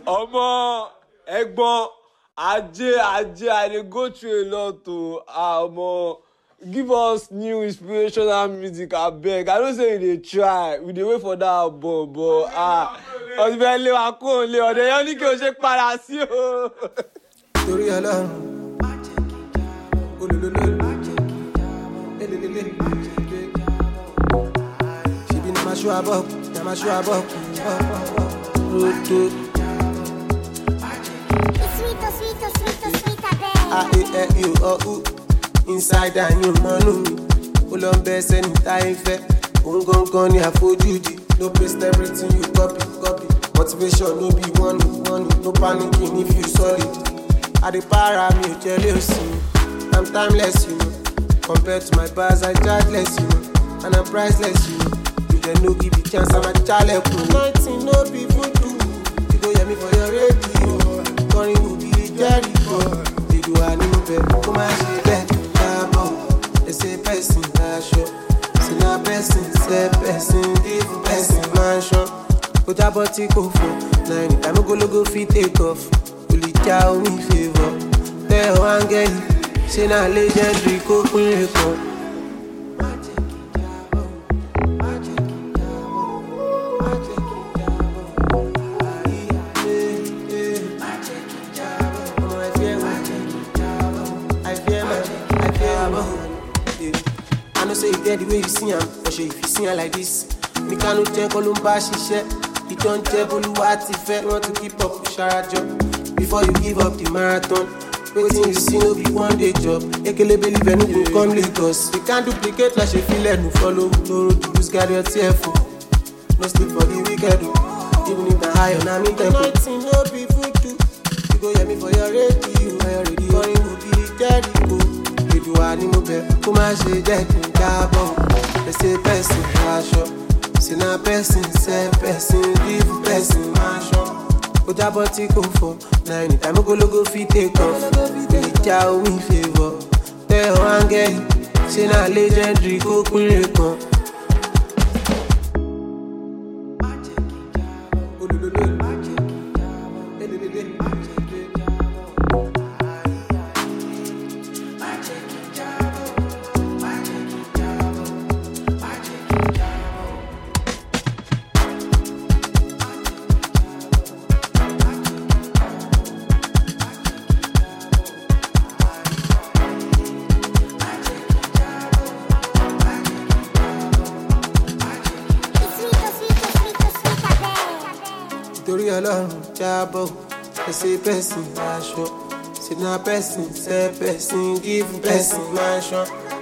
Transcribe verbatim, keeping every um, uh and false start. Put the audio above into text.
Omo, Egbon, Ajay, Ajay, I dey go through a lot to Omo. Give us new inspirational music, abeg. I know say you dey try. We dey wait for that album, but ah, ọ̀sibẹ̀ lé wa kó lé ọ̀dẹ̀ yẹn ní kí o ṣe padà sí o. Torí Ọlọ́run, olólùlọ́, elelele, ṣebí na ma ṣọ́ abọ́, na ma ṣọ́ abọ́, rodo. A E E I O U, inside and you mọ́nú mi, ó lọ ń bẹ́ sẹ́ni táyé fẹ́, òun gangan ni àfojúdi, no paste everything you copy, copy, motivation no be one, one, no panicking if you solid. I dey para mi ò jẹ́ lé òsì mi, I'm timeless you know, compared to my bars I chargeless you know, and I'm priceless you know, if dem no give me chance I'm a chaleku. Nothing no be voodoo, you go hear me for your radio, kọrin wò bí Jericho, ìlú àníbẹ̀ kó má ṣe bẹ́ẹ̀ tó jábọ̀, ẹsẹ̀ pẹ̀sìn aṣọ, sínú pẹ̀sìn ṣẹ́ pẹ̀sìn dìbò pẹ̀sìn máa ń ṣan, kó jábọ̀ tí kò fọ́, náà anytime ogologo fit take off. Tell me favor, tell one girl, she na legendary cooking record. I know say you get the way you see him, but if you see him like this, me can't change Columba she share. You don't tell Boluwati fair, want to keep up with Sharajo. Before you give up the marathon, waiting you see no be one day job. Ekele believe and no go come Lagos. We can't duplicate like she feel like no follow. No road to lose, got your tearful. No sleep for the wicked. Even if the high on I'm in tempo. Nothing no be voodoo. You go hear me for your radio. For your radio, calling will be Jericho. You do animal bear. Come and say that in Gabon. They say person, fashion. See na person, say person, live person, mansion. Ó jábọ̀ tí kò fọ́, náà anytime ogologo fit take off. Ìjà omi favour, tell one girl, ṣe na legendary kó pínlẹ̀ kan. Torí Ọlọ́run jábọ̀, ẹsẹ̀ pẹ̀sìn aṣọ, sínú pẹ̀sìn ṣẹ́ pẹ̀sìn give pẹ̀sìn máa ṣan.